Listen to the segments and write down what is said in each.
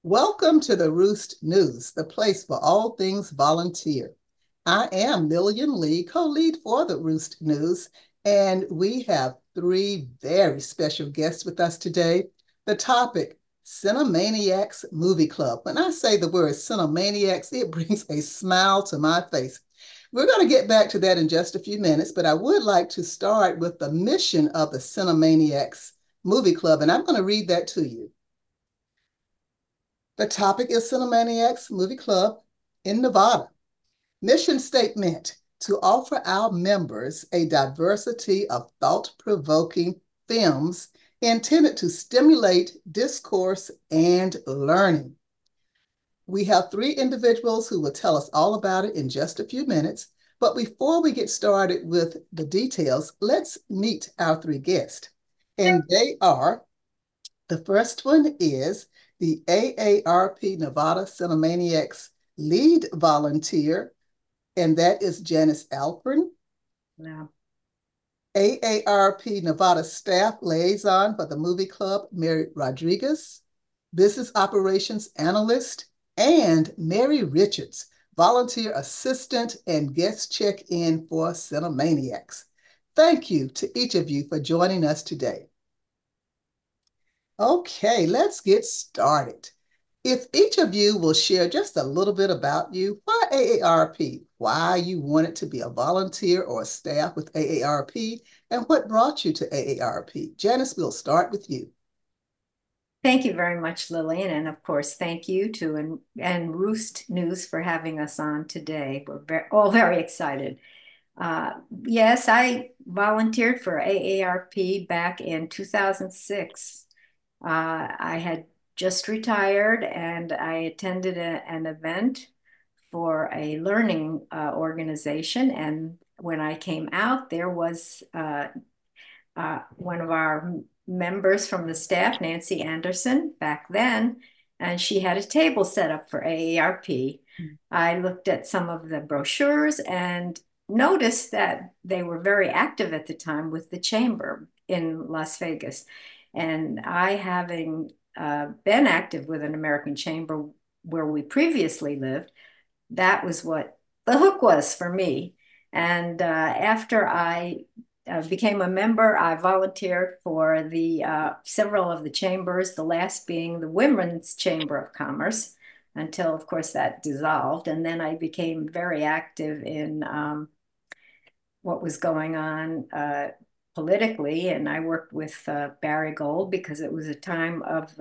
Welcome to the Roost News, the place for all things volunteer. I am Lillian Lee, co-lead for the Roost News, and we have three very special guests with us today. The topic, Cinemaniacs Movie Club. When I say the word Cinemaniacs, it brings a smile to my face. We're going to get back to that in just a few minutes, but I would like to start with the mission of the Cinemaniacs Movie Club, and I'm going to read that to you. The topic is Cinemaniacs Movie Club in Nevada. Mission statement to offer our members a diversity of thought-provoking films intended to stimulate discourse and learning. We have three individuals who will tell us all about it in just a few minutes. But before we get started with the details, let's meet our three guests. And they are, the first one is the AARP Nevada Cinemaniacs lead volunteer, and that is Janice Alpern. Yeah. AARP Nevada staff liaison for the movie club, Mary Rodriguez. Business operations analyst, and Mary Richards, volunteer assistant and guest check-in for Cinemaniacs. Thank you to each of you for joining us today. Okay, let's get started. If each of you will share just a little bit about you, why AARP, why you wanted to be a volunteer or a staff with AARP, and what brought you to AARP. Janice, we'll start with you. Thank you very much, Lillian. And of course, thank you to and Roost News for having us on today. We're all very excited. Yes, I volunteered for AARP back in 2006. I had just retired and I attended an event for a learning organization. And when I came out, there was one of our members from the staff, Nancy Anderson, back then, and she had a table set up for AARP. I looked at some of the brochures and noticed that they were very active at the time with the chamber in Las Vegas. And I, having been active with an American chamber where we previously lived, that was what the hook was for me. And after I became a member, I volunteered for the several of the chambers, the last being the Women's Chamber of Commerce, until, of course, that dissolved. And then I became very active in what was going on politically. And I worked with Barry Gold because it was a time of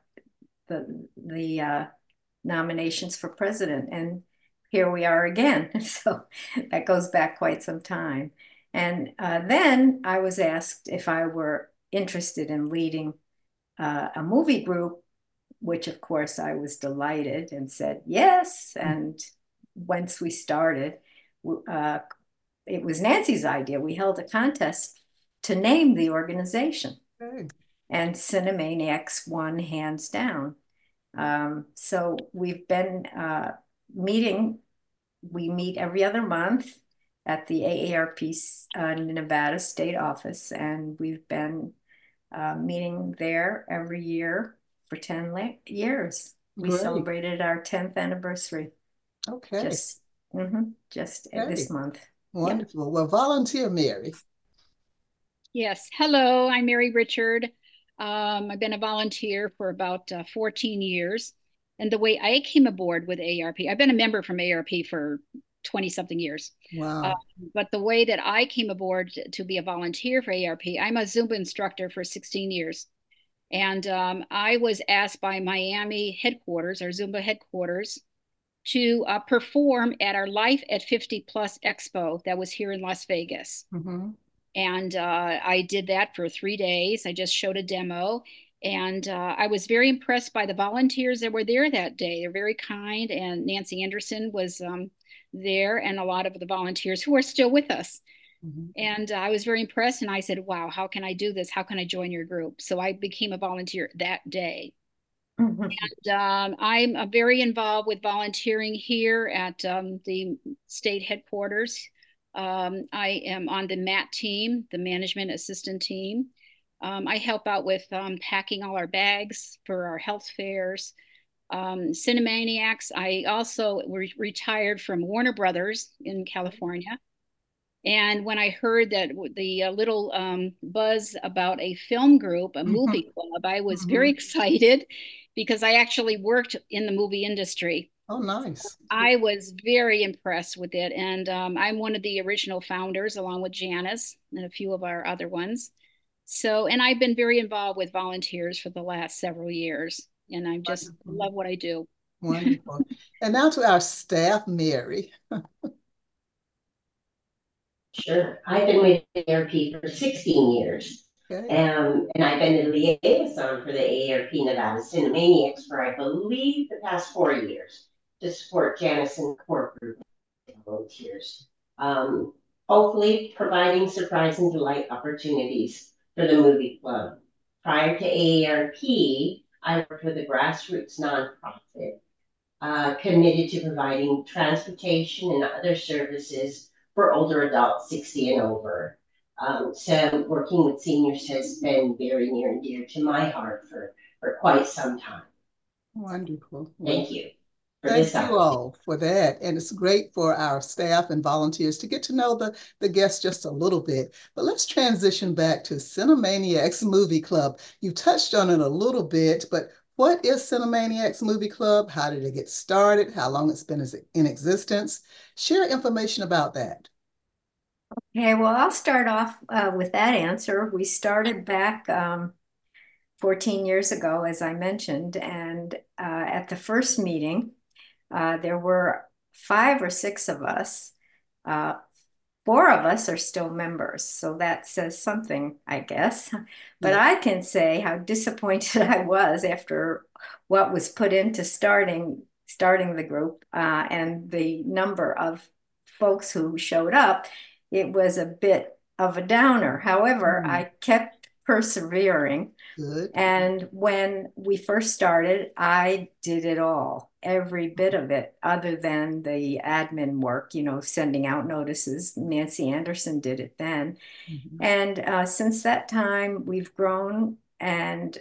the nominations for president. And here we are again. So that goes back quite some time. And then I was asked if I were interested in leading a movie group, which of course I was delighted and said yes. And once we started, uh, it was Nancy's idea. We held a contest to name the organization, Okay. and Cinemaniacs won hands down. So we've been meeting, we meet every other month at the AARP Nevada State Office, and we've been meeting there every year for 10 years. We Great. celebrated our 10th anniversary Okay. just just Okay. this month. Yep. Wonderful. Well, volunteer, Mary. Yes. Hello, I'm Mary Richard. I've been a volunteer for about 14 years. And the way I came aboard with AARP, I've been a member from AARP for 20 something years. Uh, Wow. but the way that I came aboard to be a volunteer for AARP, I'm a Zumba instructor for 16 years. And I was asked by Miami headquarters, our Zumba headquarters, to perform at our Life at 50 Plus Expo that was here in Las Vegas. Mhm. And I did that for 3 days. I just showed a demo. And I was very impressed by the volunteers that were there that day. They're very kind. And Nancy Anderson was there, and a lot of the volunteers who are still with us. Mhm. And I was very impressed. And I said, wow, how can I do this? How can I join your group? So I became a volunteer that day. I'm very involved with volunteering here at the state headquarters. I am on the MAT team, the management assistant team. I help out with packing all our bags for our health fairs. Cinemaniacs. I also retired from Warner Brothers in California. And when I heard that the little buzz about a film group, a movie club, I was very excited because I actually worked in the movie industry. Oh, nice. I was very impressed with it. And I'm one of the original founders, along with Janice and a few of our other ones. So, and I've been very involved with volunteers for the last several years. And I just love what I do. Wonderful. And now to our staff, Mary. Sure. I've been with AARP for 16 years. Okay. And I've been the liaison for the AARP Nevada Cinemaniacs for, I believe, the past 4 years to support Janice and core group volunteers. Hopefully providing surprise and delight opportunities for the movie club. Prior to AARP, I worked with a grassroots nonprofit committed to providing transportation and other services for older adults 60 and over. So working with seniors has been very near and dear to my heart for quite some time. Wonderful. Thank you. Thank you all for that. And it's great for our staff and volunteers to get to know the guests just a little bit. But let's transition back to Cinemaniacs Movie Club. You touched on it a little bit, but what is Cinemaniacs Movie Club? How did it get started? How long it's been in existence? Share information about that. Okay, well, I'll start off with that answer. We started back 14 years ago, as I mentioned, and at the first meeting, there were 5 or 6 of us. 4 of us are still members, so that says something, I guess. But Yeah. I can say how disappointed I was after what was put into starting the group and the number of folks who showed up. It was a bit of a downer. However, I kept persevering. Good. And when we first started, I did it all, every bit of it, other than the admin work, sending out notices. Nancy Anderson did it then. And since that time, we've grown, and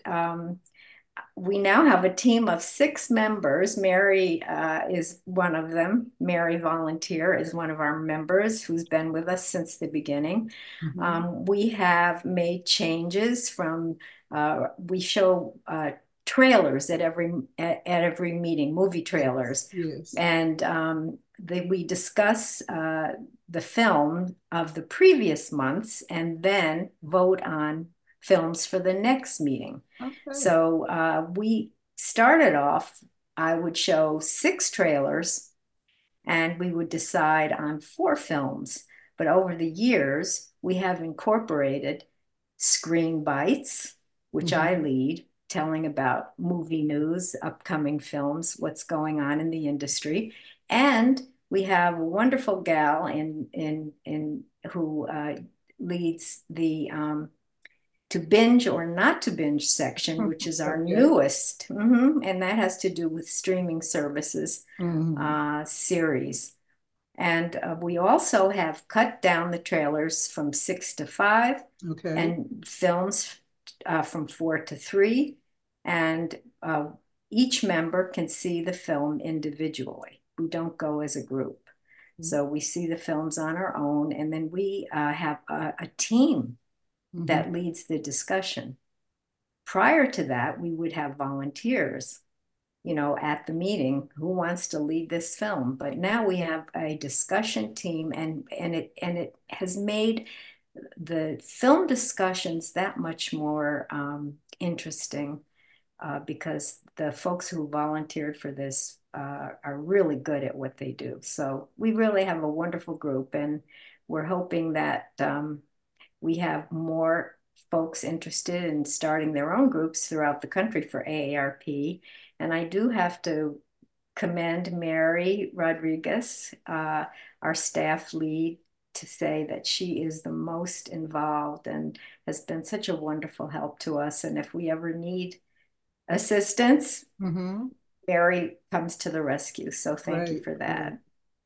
we now have a team of 6 members. Mary is one of them. Mary Volunteer is one of our members who's been with us since the beginning. We have made changes from, we show trailers at every meeting, movie trailers. Yes. And we discuss the film of the previous months and then vote on films for the next meeting. Okay. So we started off, I would show 6 trailers and we would decide on 4 films. But over the years, we have incorporated Screen Bites, which I lead, telling about movie news, upcoming films, what's going on in the industry. And we have a wonderful gal who leads the to binge or not to binge section, which is our newest, and that has to do with streaming services series. And we also have cut down the trailers from 6 to 5, and films from 4 to 3, and each member can see the film individually. We don't go as a group. So we see the films on our own, and then we have a team that leads the discussion. Prior to that, we would have volunteers, at the meeting, who wants to lead this film. But now we have a discussion team, and it has made the film discussions that much more interesting because the folks who volunteered for this are really good at what they do. So we really have a wonderful group, and we're hoping that we have more folks interested in starting their own groups throughout the country for AARP. And I do have to commend Mary Rodriguez, our staff lead, to say that she is the most involved and has been such a wonderful help to us. And if we ever need assistance, Mary comes to the rescue. So thank you for that.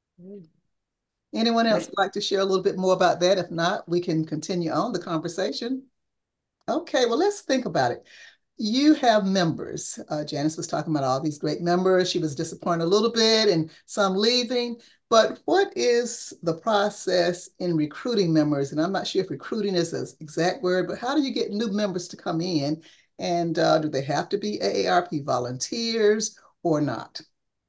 Anyone else would like to share a little bit more about that? If not, we can continue on the conversation. Okay, well, let's think about it. you have members. Janice was talking about all these great members. She was disappointed a little bit and some leaving. But what is the process in recruiting members? And I'm not sure if recruiting is the exact word, but how do you get new members to come in? And do they have to be AARP volunteers or not?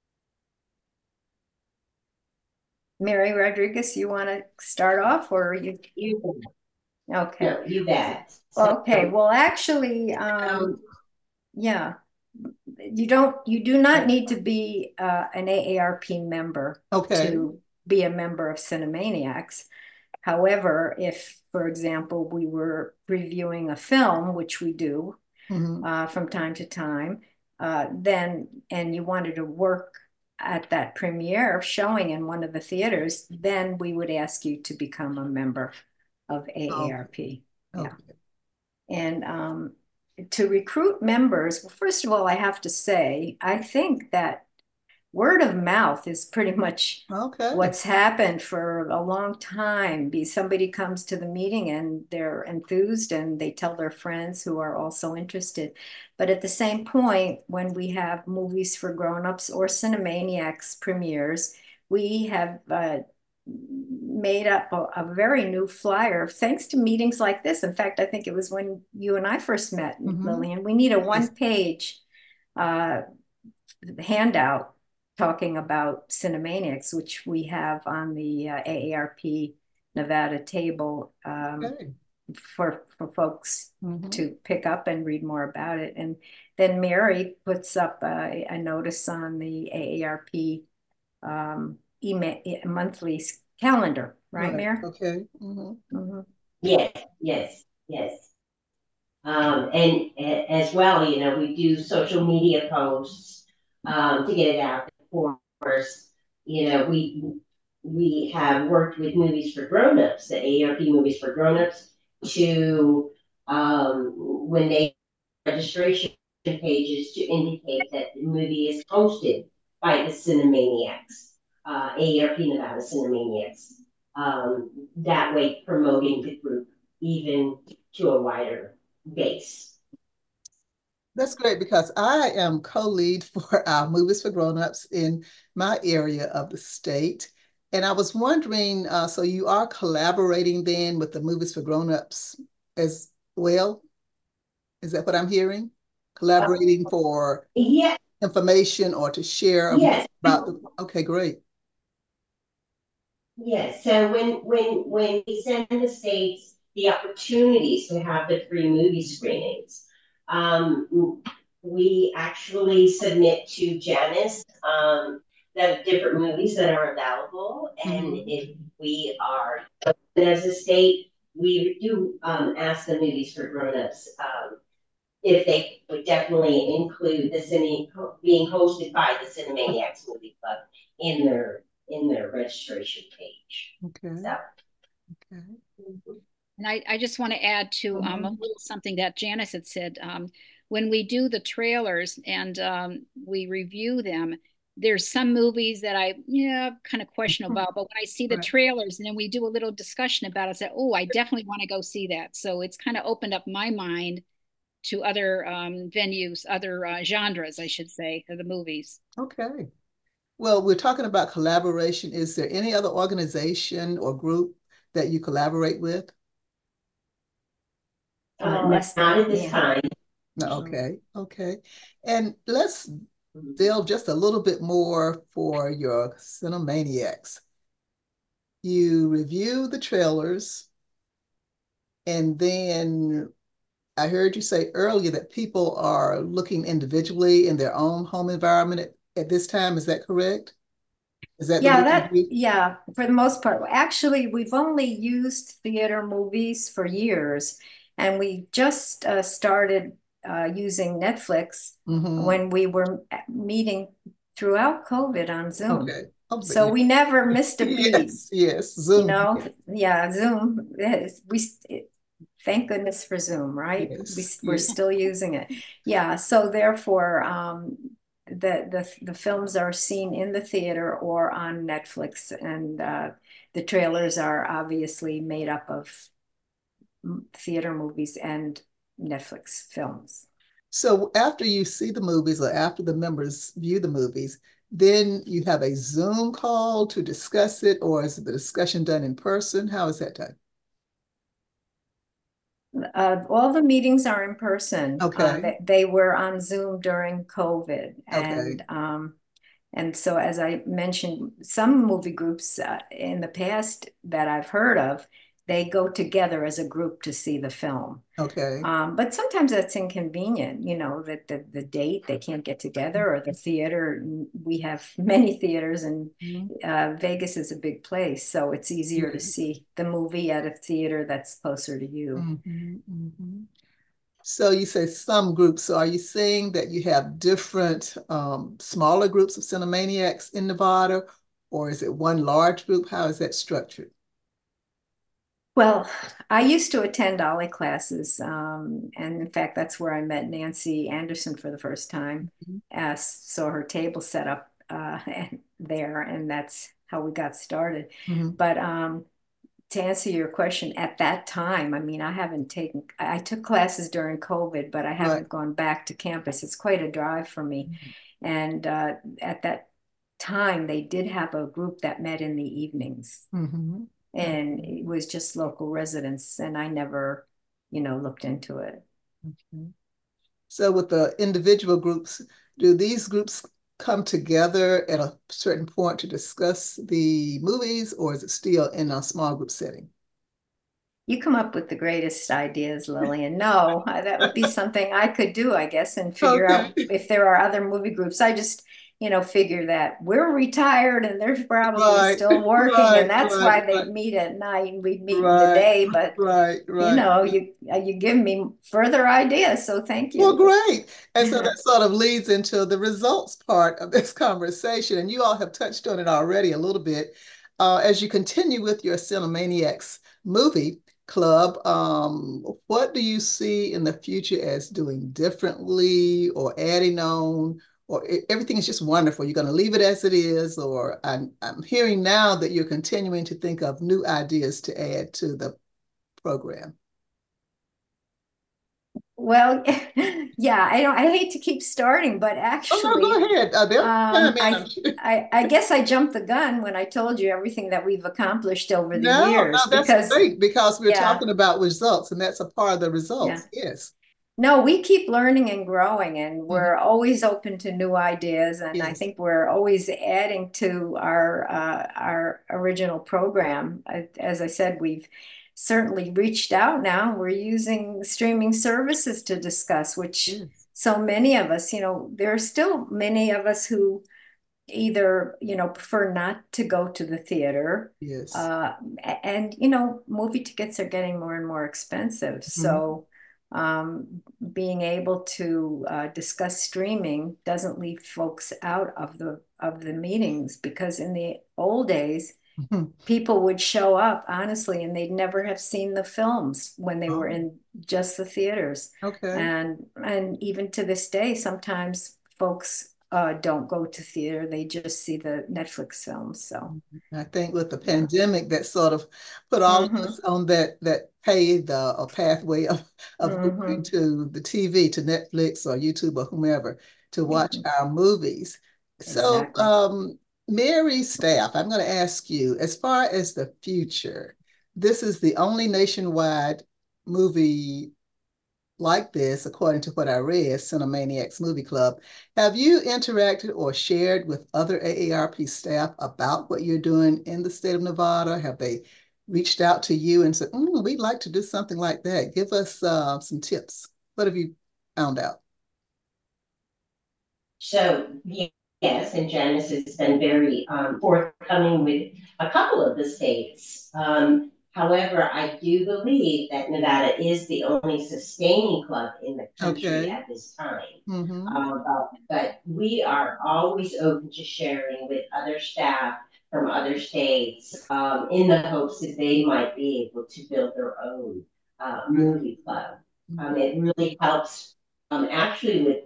Mary Rodriguez, you want to start off, or you? Okay. No, you bet. Okay. Well, actually, yeah, you do not need to be an AARP member to be a member of Cinemaniacs. However, if, for example, we were reviewing a film, which we do from time to time, and you wanted to work at that premiere showing in one of the theaters, then we would ask you to become a member of AARP. Okay. Yeah. And to recruit members, well, first of all, I have to say, I think that word of mouth is pretty much what's happened for a long time. Somebody comes to the meeting and they're enthused and they tell their friends who are also interested. But at the same point, when we have movies for grown-ups or Cinemaniacs premieres, we have made up a very new flyer thanks to meetings like this. In fact, I think it was when you and I first met, Lillian. We need a one-page handout talking about Cinemaniacs, which we have on the AARP Nevada table for folks to pick up and read more about it. And then Mary puts up a notice on the AARP email monthly calendar, right, Mary? Okay. Yes. And as well, you know, we do social media posts to get it out. Of course, you know, we have worked with Movies for Grownups, the AARP Movies for Grownups, to when they registration pages to indicate that the movie is hosted by the Cinemaniacs, AARP Nevada Cinemaniacs. That way promoting the group even to a wider base. That's great because I am co-lead for our Movies for Grownups in my area of the state. And I was wondering, so you are collaborating then with the Movies for Grownups as well? Is that what I'm hearing? Collaborating for information or to share about the, okay, great. Yes, so when we send the states the opportunities to have the free movie screenings, we actually submit to Janice the different movies that are available, and if we are, as a state, we do ask the Movies for Grownups if they would definitely include the being hosted by the Cinemaniacs Movie Club in their registration page. Okay. So. Okay. And I just want to add to a little something that Janice had said. When we do the trailers and we review them, there's some movies that I kind of question about, but when I see the trailers and then we do a little discussion about it, I say, oh, I definitely want to go see that. So it's kind of opened up my mind to other venues, other genres, I should say, of the movies. Okay. Well, we're talking about collaboration. Is there any other organization or group that you collaborate with? Not at this time. No, okay. And let's delve just a little bit more for your Cinemaniacs. You review the trailers, and then I heard you say earlier that people are looking individually in their own home environment at this time. Is that correct? Is that yeah, for the most part. Actually, we've only used theater movies for years, and we just started using Netflix when we were meeting throughout COVID on Zoom. Okay. So we never missed a beat. Yes, Zoom. You know, Zoom. Thank goodness for Zoom, right? We're still using it. Yeah, so therefore, the films are seen in the theater or on Netflix, and the trailers are obviously made up of theater movies and Netflix films. So after you see the movies or after the members view the movies, then you have a Zoom call to discuss it, or is the discussion done in person? How is that done? All the meetings are in person. Okay. They were on Zoom during COVID, Okay. and so as I mentioned, some movie groups in the past that I've heard of, they go together as a group to see the film. Okay. But sometimes that's inconvenient, you know, that the date they can't get together or the theater. We have many theaters and Mhm. Vegas is a big place, so it's easier to Yes. see the movie at a theater that's closer to you. Mhm, mhm. So you say some groups. So are you saying that you have different smaller groups of Cinemaniacs in Nevada, or is it one large group? How is that structured? Well, I used to attend Ollie classes, and in fact, that's where I met Nancy Anderson for the first time. Mhm. Saw her table set up there, and that's how we got started. Mhm. But to answer your question, at that time, I mean, I took classes during COVID, but I Right. haven't gone back to campus. It's quite a drive for me. And at that time, they did have a group that met in the evenings, Mhm. and it was just local residents, and I never, looked into it. Mhm. So with the individual groups, do these groups come together at a certain point to discuss the movies, or is it still in a small group setting? You come up with the greatest ideas, Lillian. No, that would be something I could do, I guess, and figure out Okay. if there are other movie groups. I just, figure that we're retired and they're probably Right, still working, right, and that's right, why they right, meet at night and we meet in the right, day. But right, right. you give me further ideas, so thank Well, you. great. And so that sort of leads into the results part of this conversation. And you all have touched on it already a little bit. As you continue with your Cinemaniacs movie club, what do you see in the future as doing differently or adding on? Or everything is just wonderful. You're going to leave it as it is, or I'm hearing now that you're continuing to think of new ideas to add to the program. Well, yeah, I hate to keep starting, but Oh, no, go actually, ahead. They'll um, chime in, I'm I, sure. I guess I jumped the gun when I told you everything that we've accomplished over the No, no, years that's because, great because we're yeah, talking about results, and that's a part of the yeah. results. Yes. No, we keep learning and growing, and Mhm. we're always open to new ideas. And I Yes. think we're always adding to our original program. As I said, we've certainly reached out now. We're using streaming services to discuss, which Yes. so many of us, there are still many of us who either, prefer not to go to the theater. Yes. Uh, and, movie tickets are getting more and more expensive. Mhm. So being able to discuss streaming doesn't leave folks out of the meetings because in the old days, Mhm. people would show up honestly and they'd never have seen the films when they were Oh, in just the theaters. okay. And even to this day, sometimes folks don't go to theater, they just see the Netflix films. So I think with the yeah. pandemic, that sort of put all of Mm-hmm. us on that paved a pathway of moving Mm-hmm. to the TV, to Netflix or YouTube or whomever to watch Mm-hmm. our movies. So, Exactly. Mary Staff, I'm going to ask you, as far as the future, this is the only nationwide movie like this, according to what I read, Cinemaniacs Movie Club. Have you interacted or shared with other AARP staff about what you're doing in the state of Nevada? Have they reached out to you and said, we'd like to do something like that? Give us some tips. What have you found out? So, yes, and Janice has been very forthcoming with a couple of the states. However, I do believe that Nevada is the only sustaining club in the country Okay. at this time. Mm-hmm. But we are always open to sharing with other staff from other states in the hopes that they might be able to build their own Right. movie club. Mhm. It really helps actually with,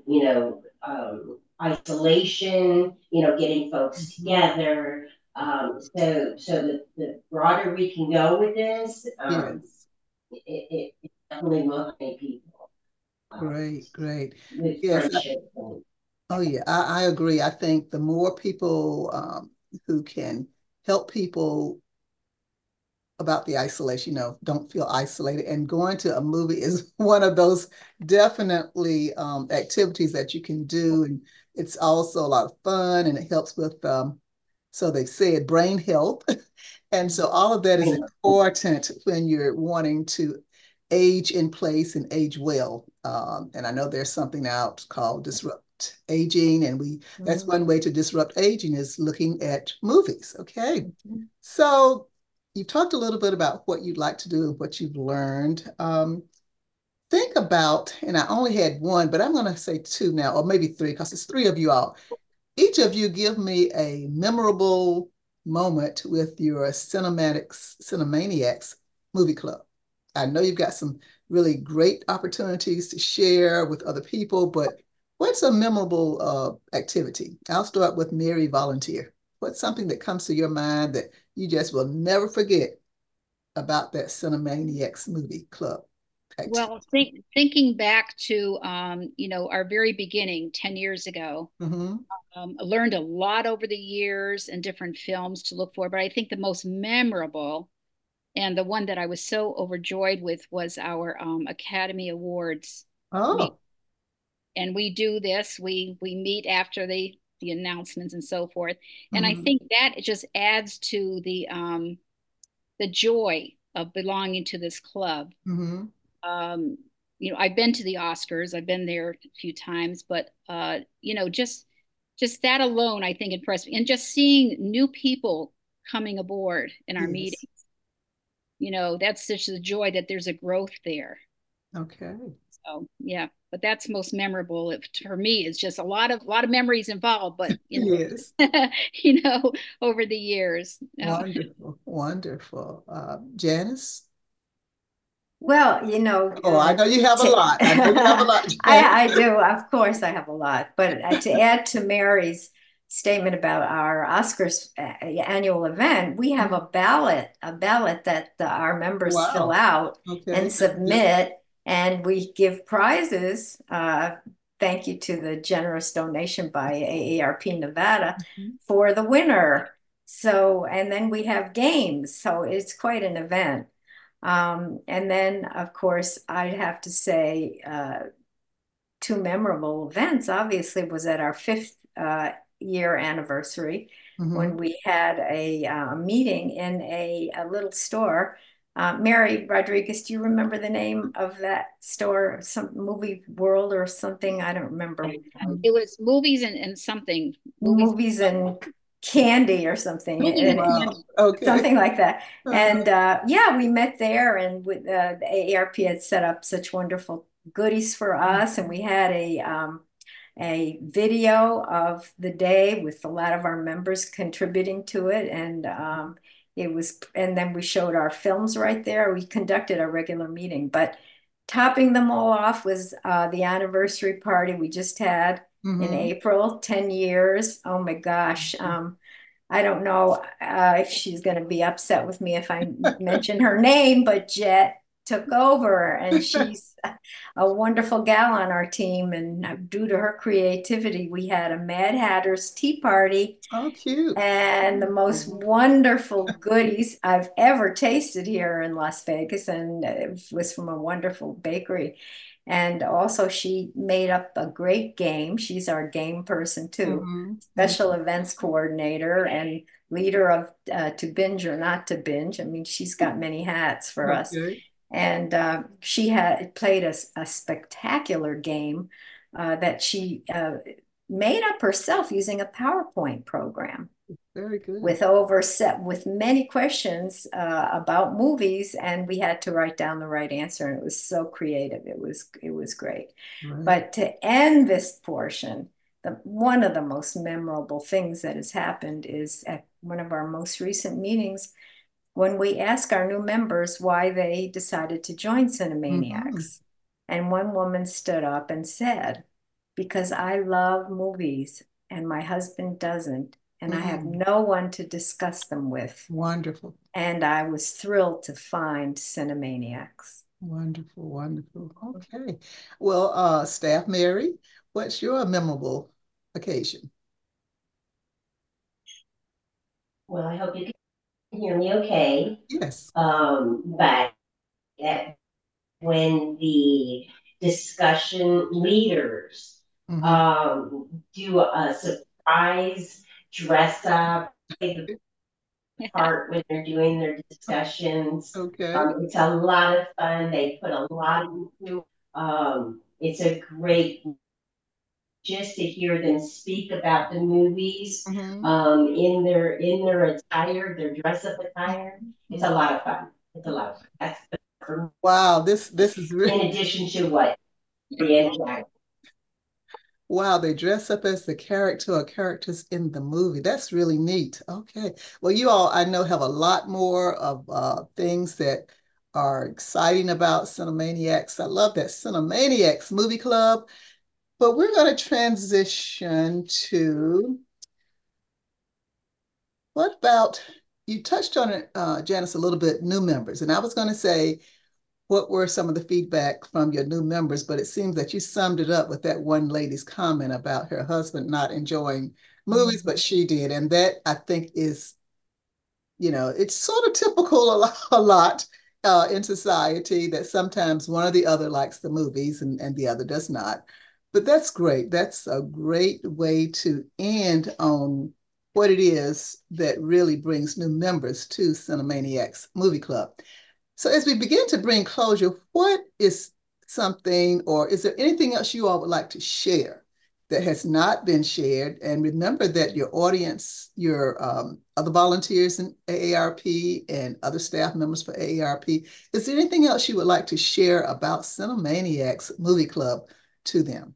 isolation, getting folks Mhm. together. So the broader we can go with this, Yes. it definitely will help people. Great, great. with Yes, friendship. And, oh yeah, I agree. I think the more people who can help people about the isolation, don't feel isolated. And going to a movie is one of those definitely activities that you can do. And it's also a lot of fun and it helps with, so they said, brain health. And so all of that is you know, important when you're wanting to age in place and age well. And I know there's something out called Disrupt Aging, and that's one way to disrupt aging is looking at movies. Okay. So you talked a little bit about what you'd like to do and what you've learned. Think about, and I only had one, but I'm going to say two now, or maybe three, because it's three of you all. Each of you give me a memorable moment with your Cinemaniacs movie club. I know you've got some really great opportunities to share with other people, but what's a memorable activity? I'll start with Mary Volunteer. What's something that comes to your mind that you just will never forget about that Cinemaniacs movie club activity? Well, thinking back to our very beginning 10 years ago, Mm-hmm. I learned a lot over the years and different films to look for, but I think the most memorable and the one that I was so overjoyed with was our Academy Awards meet. Oh. And we do this, we meet after the announcements and so forth. And I Mm-hmm. think that it just adds to the joy of belonging to this club. Mm-hmm. um, I've been to the Oscars, I've been there a few times, but just that alone, I think impressed me. And just seeing new people coming aboard in our Yes. meetings, that's such a joy that there's a growth there. Okay. So yeah, but that's most memorable. For me, it's just a lot of memories involved, but Yes. over the years. Wonderful. Wonderful. Janice? Well, Oh, I know you have a lot. I know you have a lot, Janice. I do. Of course, I have a lot. But to add to Mary's statement about our Oscars annual event, we have a ballot that our members fill Wow. out and Okay. Yep. submit, and we give prizes. Thank you to the generous donation by AARP Nevada Mhm. for the winner. So, and then we have games. So it's quite an event. And then, of course, I'd have to say two memorable events, obviously, was at our fifth year anniversary Mhm. when we had a meeting in a little store. Mary Rodriguez, do you remember the name of that store? Some movie world or something? I don't remember. Mhm. It was movies and something movies, Movies and candy or something. movies and And Wow. candy. Okay. something like that. Uh-huh. And yeah, we met there, and with the AARP had set up such wonderful goodies for us, and we had a video of the day with a lot of our members contributing to it, and and then we showed our films right there. We conducted a regular meeting, but topping them all off was the anniversary party we just had in Mhm. April, 10 years. Oh my gosh. I don't know if she's going to be upset with me if I mention her name, but Jet took over, and she's a wonderful gal on our team. And due to her creativity, we had a Mad Hatter's Tea Party Oh, cute. and the most Wonderful. wonderful goodies I've ever tasted here in Las Vegas. And it was from a wonderful bakery. And also, she made up a great game. She's our game person too, Mhm. Mhm. special events coordinator and leader of To Binge or Not to Binge. I mean, she's got many hats for us. Okay. And she had played a spectacular game that she made up herself using a PowerPoint program Very good. with over set with many questions about movies, and we had to write down the right answer, and it was so creative. It was great. Right. But to end this portion, one of the most memorable things that has happened is at one of our most recent meetings when we asked our new members why they decided to join Mhm. Cinemaniacs. And one woman stood up and said, because I love movies and my husband doesn't, and I have Mm. no one to discuss them with. Wonderful. And I was thrilled to find Cinemaniacs. Wonderful, wonderful. Okay. Well, staff Mary, what's your memorable occasion? Well, I hope you can hear me okay. Yes. But that when the discussion leaders Hmm. do a surprise dress up, play the part when they're doing their discussions. Okay. It's a lot of fun. They put a lot into. It's a great just to hear them speak about the movies Hmm. in their attire, their dress up attire. It's a lot of fun. It's a lot of fun. That's Wow, this is in really addition to what Brienne Jack. wow, they dress up as the character or characters in the movie. That's really neat. Okay. Well, you all I know have a lot more of things that are exciting about Cinemaniacs. I love that Cinemaniacs movie club. But we're going to transition to what about you touched on it, Janice, a little bit, new members. And I was going to say, what were some of the feedback from your new members? But it seems that you summed it up with that one lady's comment about her husband not enjoying movies, but she did. And that I think is it's sort of typical a lot in society that sometimes one or the other likes the movies and the other does not. But that's great. That's a great way to end on what it is that really brings new members to Cinemaniacs Movie Club. So as we begin to bring closure, what is something, or is there anything else you all would like to share that has not been shared? And remember that your audience, your other volunteers in AARP and other staff members for AARP, is there anything else you would like to share about Cinemaniacs Movie Club to them?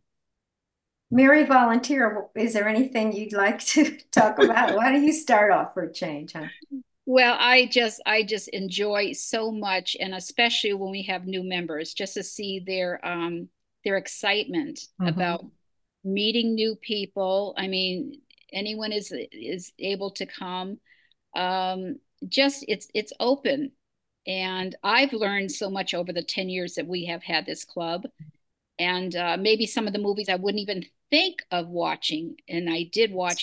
Mary Volunteer, is there anything you'd like to talk about? Why don't you start off for a change, huh? Well, I just enjoy so much, and especially when we have new members, just to see their excitement about Mm-hmm. meeting new people. I mean, anyone is able to come. Um, just it's open, and I've learned so much over the 10 years that we have had this club, and maybe some of the movies I wouldn't even think of watching, and I did watch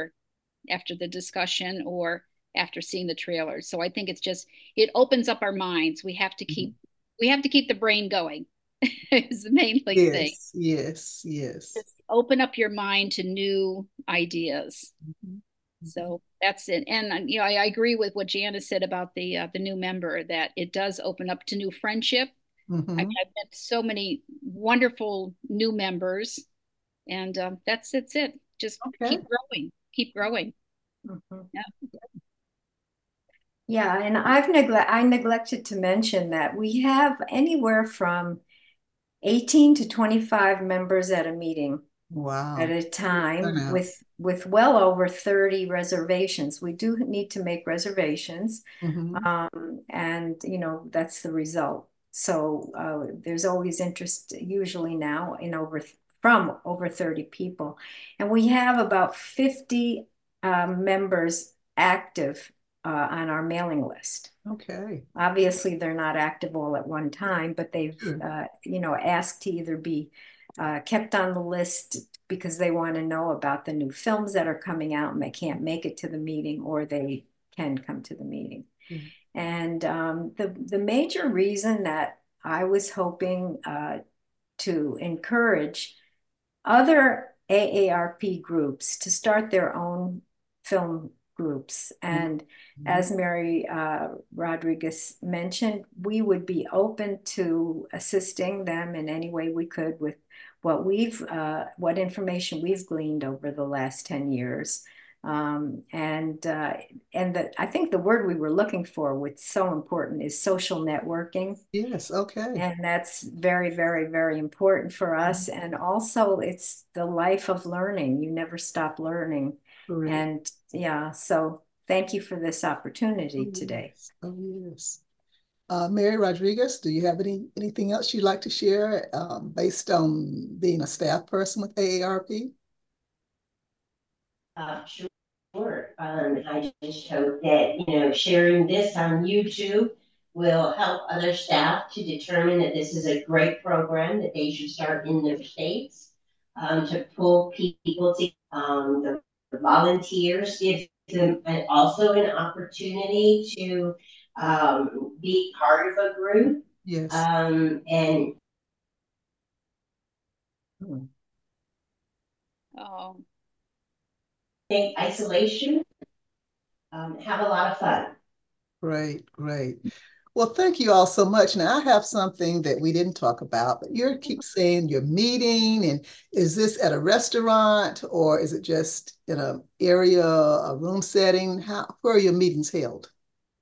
after the discussion or after seeing the trailer. So I think it opens up our minds. We have to keep the brain going is the mainly thing. Yes, yes, yes. Just open up your mind to new ideas. Mhm. Mhm. So that's it. And I agree with what Janice said about the new member that it does open up to new friendship. Mhm. I've met so many wonderful new members, and that's it. Just Okay. keep growing. Mhm. Yeah. Yeah, and I neglected to mention that we have anywhere from 18 to 25 members at a meeting at Wow. a Good time turnout. with well over 30 reservations. We do need to make reservations, Mhm. and that's the result. So there's always interest usually now in from over 30 people, and we have about 50 members active on our mailing list. Okay. Obviously, they're not active all at one time, but they've, Sure. asked to either be kept on the list because they want to know about the new films that are coming out and they can't make it to the meeting, or they can come to the meeting. Yeah. And the major reason that I was hoping to encourage other AARP groups to start their own film groups. And Mhm. as Mary Rodriguez mentioned, we would be open to assisting them in any way we could with what information we've gleaned over the last 10 years. I think the word we were looking for, what's so important, is social networking. Yes. Okay. And that's very, very, very important for Mhm. us. And also, it's the life of learning. You never stop learning. Correct. And yeah, so thank you for this Oh, opportunity today. yes. Oh, yes. Mary Rodriguez, do you have anything else you'd like to share based on being a staff person with AARP? Sure. I just hope that sharing this on YouTube will help other staff to determine that this is a great program that they should start in their states, to pull people to the volunteers, gives them also an opportunity to be part of a group. Yes. And Oh, take isolation, have a lot of fun. Great, great. Well, thank you all so much. Now, I have something that we didn't talk about, but you keep saying you're meeting, and is this at a restaurant or is it just in an area, a room setting? Where are your meetings held?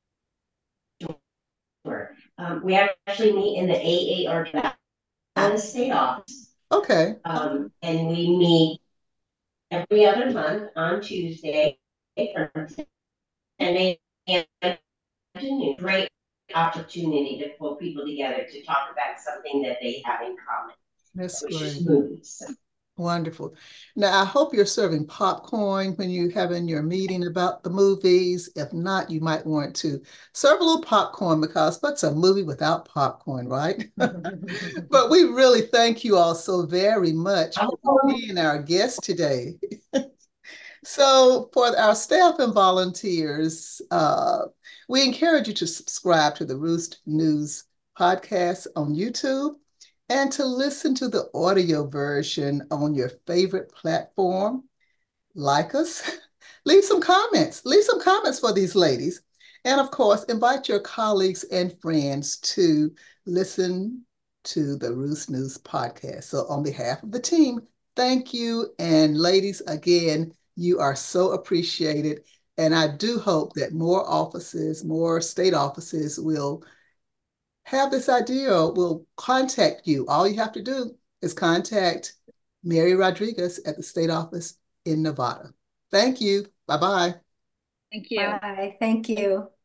Sure. We actually meet in the AARP at the state office, Okay. and we meet every other month on Tuesday from 10 a.m. to great opportunity to pull people together to talk about something that they have in common, That's which is great. movies. Wonderful. Now, I hope you're serving popcorn when you're having your meeting about the movies. If not, you might want to serve a little popcorn because what's a movie without popcorn, right? But we really thank you all so very much for being our guest today. So, for our staff and volunteers, we encourage you to subscribe to the Roost News podcast on YouTube and to listen to the audio version on your favorite platform. Like us, leave some comments for these ladies. And of course, invite your colleagues and friends to listen to the Roost News podcast. So, on behalf of the team, thank you. And ladies, again, you are so appreciated. And I do hope that more offices, more state offices will have this idea, will contact you. All you have to do is contact Mary Rodriguez at the state office in Nevada. Thank you. Bye-bye. thank you. Bye. Thank you.